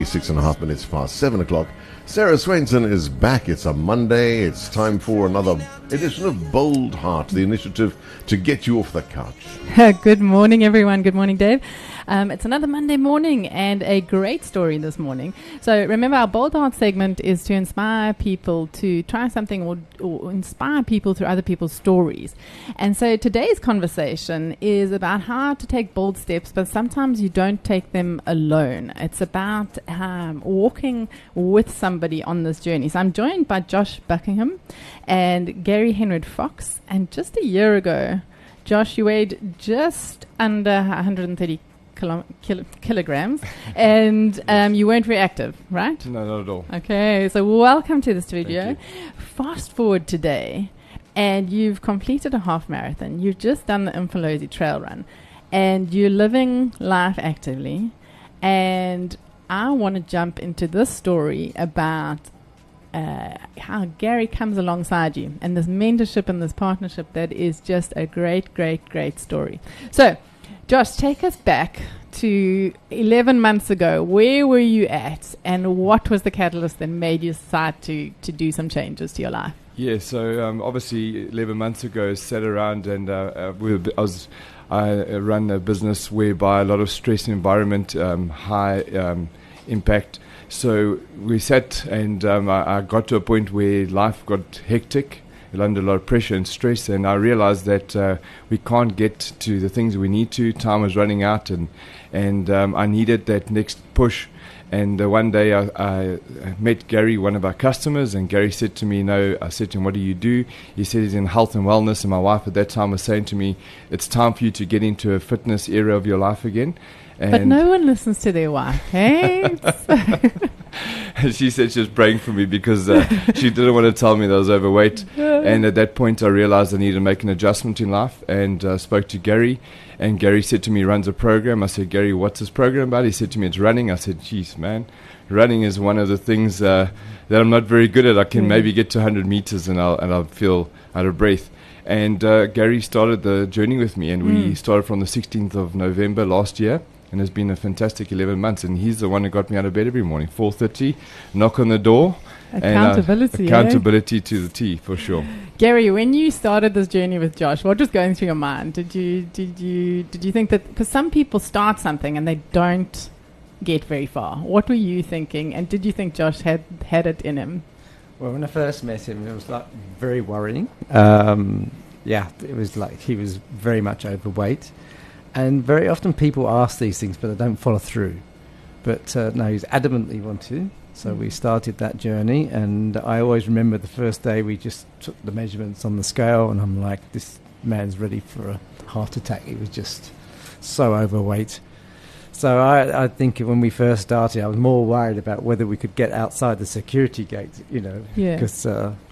6.5 minutes past 7 o'clock. Sarah Swainson is back. It's a Monday. It's time for another edition of Bold Heart, the initiative to get you off the couch. Good morning, everyone. Good morning, Dave. It's another Monday morning and a great story this morning. So remember, our Bold Heart segment is to inspire people to try something or inspire people through other people's stories. And so today's conversation is about how to take bold steps, but sometimes you don't take them alone. It's about walking with somebody on this journey. So I'm joined by Josh Buckingham and Gary Henry Fox. And just a year ago, Josh, you weighed just under 130 kilograms, and you weren't very active, right? No, not at all. Okay, so welcome to the studio. Fast forward today, and you've completed a half marathon. You've just done the Umfolozi trail run, and you're living life actively. And I want to jump into this story about how Gary comes alongside you, and this mentorship and this partnership that is just a great, great, great story. So, Josh, take us back to 11 months ago. Where were you at, and what was the catalyst that made you decide to do some changes to your life? Yeah, so obviously 11 months ago, sat around and I run a business whereby a lot of stress environment, high impact. So we sat and I got to a point where life got hectic, under a lot of pressure and stress, and I realized that we can't get to the things we need to. Time was running out, and I needed that next push. And one day I met Gary, one of our customers, and Gary said to me, I said to him, what do you do? He said he's in health and wellness, and my wife at that time was saying to me, it's time for you to get into a fitness area of your life again. But no one listens to their wife, hey? She said she was praying for me because she didn't want to tell me that I was overweight. And at that point, I realized I needed to make an adjustment in life, and spoke to Gary. And Gary said to me, he runs a program. I said, Gary, what's this program about? He said to me, it's running. I said, geez, man, running is one of the things that I'm not very good at. I can maybe get to 100 meters and I'll feel out of breath. And Gary started the journey with me, and we started from the 16th of November last year. And it's been a fantastic 11 months. And he's the one who got me out of bed every morning. 4:30, knock on the door. Accountability. Accountability to the T, for sure. Gary, when you started this journey with Josh, what was going through your mind? Did you think that, because some people start something and they don't get very far. What were you thinking? And did you think Josh had it in him? Well, when I first met him, it was like very worrying. It was like he was very much overweight. And very often people ask these things, but they don't follow through. But no, he's adamantly wanted. So we started that journey. And I always remember the first day we just took the measurements on the scale. And I'm like, this man's ready for a heart attack. He was just so overweight. So I think when we first started, I was more worried about whether we could get outside the security gate, because,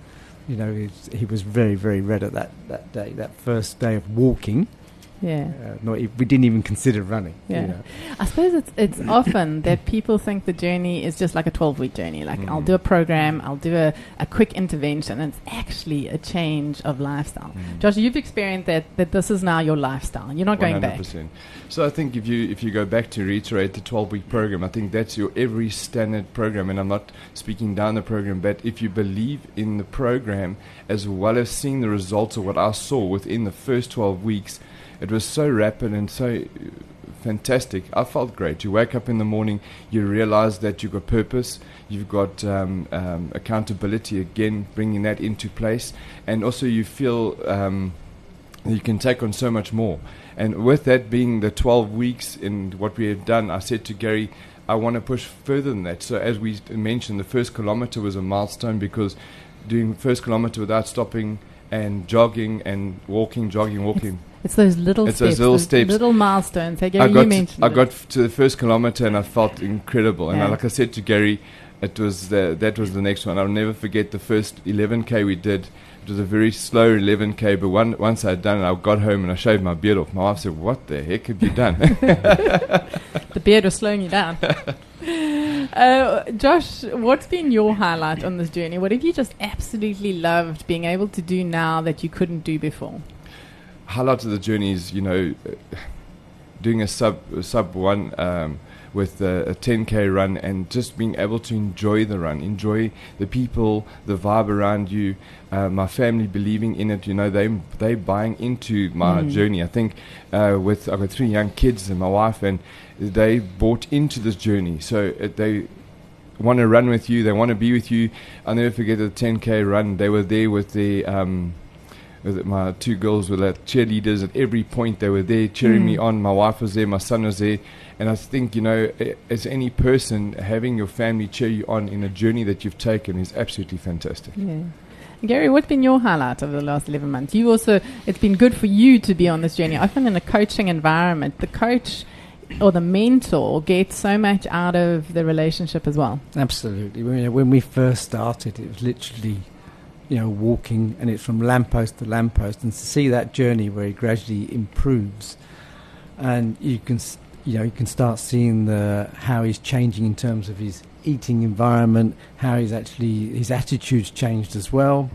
he was very, very red at that day, that first day of walking. Yeah. We didn't even consider running. Yeah. I suppose it's often that people think the journey is just like a 12-week journey. Like, I'll do a program, I'll do a quick intervention, and it's actually a change of lifestyle. Josh, you've experienced that this is now your lifestyle. You're not 100%. Going back. So I think if you go back to reiterate the 12-week program, I think that's your every standard program. And I'm not speaking down the program, but if you believe in the program as well as seeing the results of what I saw within the first 12 weeks, it was so rapid and so fantastic. I felt great. You wake up in the morning, you realize that you've got purpose, you've got accountability, again, bringing that into place. And also you feel you can take on so much more. And with that being the 12 weeks in what we have done, I said to Gary, I want to push further than that. So as we mentioned, the first kilometer was a milestone, because doing the first kilometer without stopping and jogging and walking. It's those little steps, little milestones. Hey, Gary, you mentioned I got to the first kilometer and I felt incredible. And like I said to Gary, that was the next one. I'll never forget the first 11K we did. It was a very slow 11K, but once I'd done it, I got home and I shaved my beard off. My wife said, what the heck have you done? The beard was slowing you down. Josh, what's been your highlight on this journey? What have you just absolutely loved being able to do now that you couldn't do before? Highlight of the journey is, doing a sub one with a 10K run, and just being able to enjoy the run, enjoy the people, the vibe around you, my family believing in it. They buying into my journey. I think I've got 3 young kids and my wife, and they bought into this journey. So they want to run with you. They want to be with you. I'll never forget the 10K run. They were there with my 2 girls were like cheerleaders at every point. They were there cheering me on. My wife was there. My son was there. And I think, as any person, having your family cheer you on in a journey that you've taken is absolutely fantastic. Yeah. Gary, what's been your highlight over the last 11 months? It's been good for you to be on this journey. Often in a coaching environment, the coach or the mentor gets so much out of the relationship as well. Absolutely. When we first started, it was literally, walking, and it's from lamppost to lamppost, and to see that journey where he gradually improves, and you can start seeing how he's changing in terms of his eating environment, how his attitudes changed as well,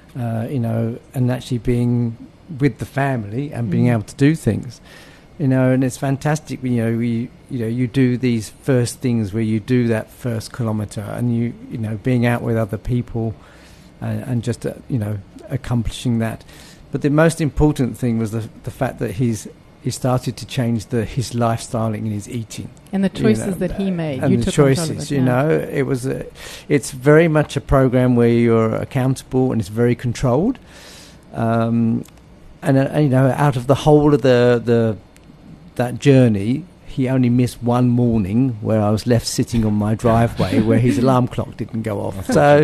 and actually being with the family and being able to do things. And it's fantastic. You do these first things where you do that first kilometre, and being out with other people, and just accomplishing that. But the most important thing was the fact that he started to change his lifestyle and his eating, and the choices that he made. And you the took choices, it, it's very much a program where you're accountable and it's very controlled. And out of the whole of that journey, he only missed one morning where I was left sitting on my driveway where his alarm clock didn't go off. So,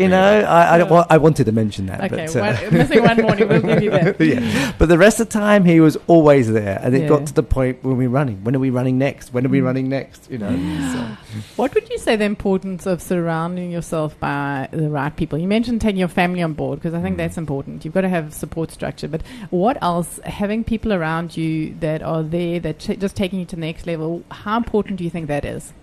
I wanted to mention that. Okay, but, missing one morning, we'll give you that. Yeah. But the rest of the time, he was always there. And it got to the point when we were running. When are we running next? When are we running next? So. What would you say the importance of surrounding yourself by the right people? You mentioned taking your family on board, because I think that's important. You've got to have support structure. But what else? Having people around you that are there, that just taking you to the next level, how important do you think that is?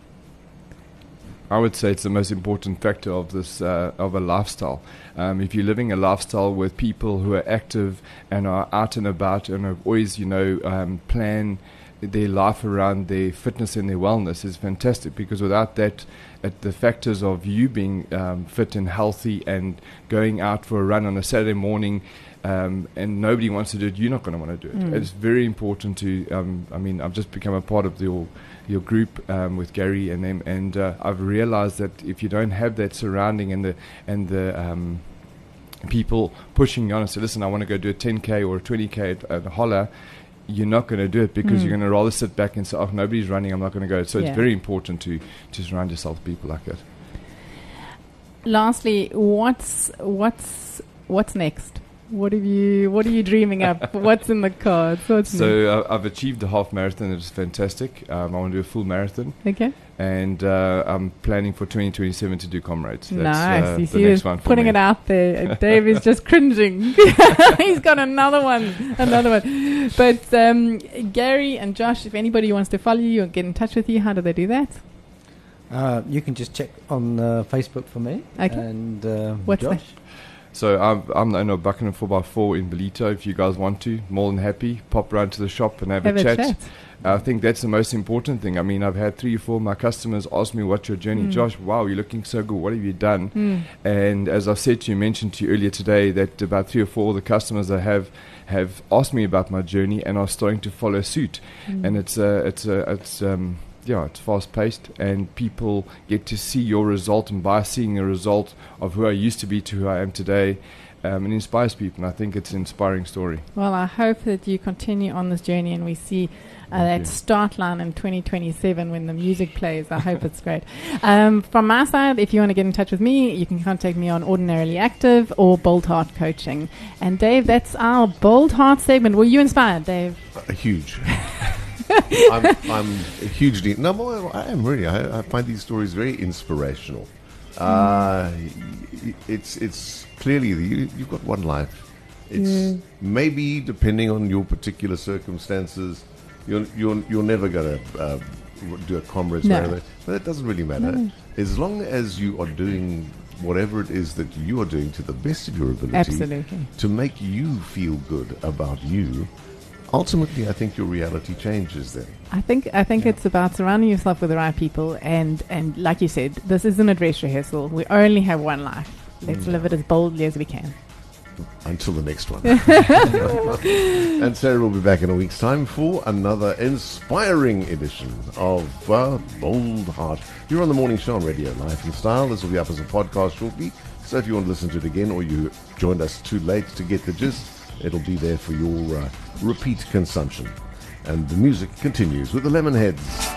I would say it's the most important factor of this of a lifestyle. If you're living a lifestyle with people who are active and are out and about and have always, plan their life around their fitness and their wellness, is fantastic, because without that, the factors of you being fit and healthy and going out for a run on a Saturday morning, and nobody wants to do it, you're not going to want to do it. It's very important to, I've just become a part of your group with Gary and them, and I've realized that if you don't have that surrounding and the people pushing you on and say, listen, I want to go do a 10K or a 20K at Holler, you're not going to do it, because you're going to rather sit back and say, oh, nobody's running, I'm not going to go. So it's very important to surround yourself with people like that. Lastly, what's next? What are you dreaming up? What's in the cards? I've achieved the half marathon. It's fantastic. I want to do a full marathon. Okay. And I'm planning for 2027 to do Comrades. That's, nice. You see, next one putting me. It out there. Dave is just cringing. He's got another one. But Gary and Josh, if anybody wants to follow you or get in touch with you, how do they do that? You can just check on Facebook for me. Okay. And what's Josh? that? So I'm the owner of Buckingham 4x4 in Belito. If you guys want to, more than happy, pop round to the shop and have a chat. I think that's the most important thing. I mean, I've had 3 or 4 of my customers ask me, what's your journey? Josh, wow, you're looking so good. What have you done? And as I've said to you, mentioned to you earlier today, that about 3 or 4 of the customers I have asked me about my journey and are starting to follow suit. And it's fast paced, and people get to see your result, and by seeing the result of who I used to be to who I am today, it inspires people, and I think it's an inspiring story. Well, I hope that you continue on this journey and we see that start line in 2027 when the music plays. I hope it's great. From my side, if you want to get in touch with me, you can contact me on Ordinarily Active or Bold Heart Coaching. And Dave, that's our Bold Heart segment. Were you inspired, Dave? Huge. I'm hugely... No, I am really. I find these stories very inspirational. It's clearly you've got one life. It's maybe, depending on your particular circumstances, you're never going to do a Comrades marathon, but it doesn't really matter. As long as you are doing whatever it is that you are doing to the best of your ability, absolutely, to make you feel good about you, ultimately, I think your reality changes then. I think it's about surrounding yourself with the right people, and like you said, this isn't a dress rehearsal. We only have one life. Let's live it as boldly as we can. Until the next one. And Sarah will be back in a week's time for another inspiring edition of Bold Heart. You're on the Morning Show on Radio Life and Style. This will be up as a podcast shortly. So if you want to listen to it again, or you joined us too late to get the gist, it'll be there for your repeat consumption. And the music continues with the Lemonheads.